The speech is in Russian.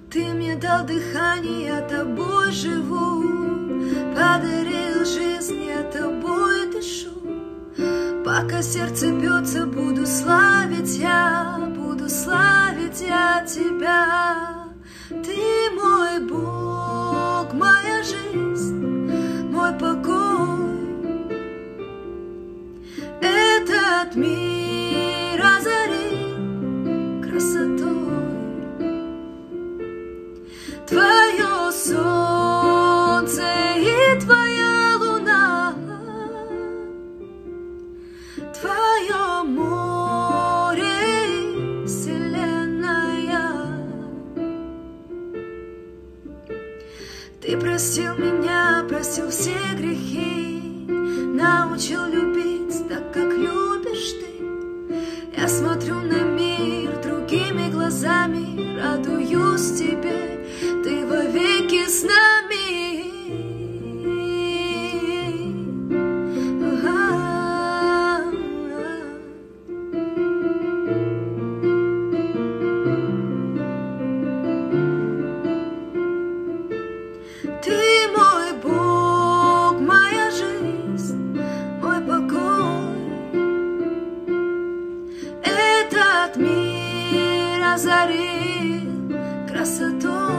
Ты мне дал дыхание, я тобой живу, подарил жизнь, я тобой дышу. Пока сердце бьется, буду славить я тебя. Ты мой Бог, моя жизнь, мой покой. Этот мир озарил красотой. Твое солнце и твоя луна, твое море и вселенная. Ты простил меня, простил все грехи, научил любить так, как любишь ты. Я смотрю на мир другими глазами, радуюсь тебе, ты вовеки с нами. Ты мой Бог, моя жизнь, мой покой. Этот мир озарил красотой.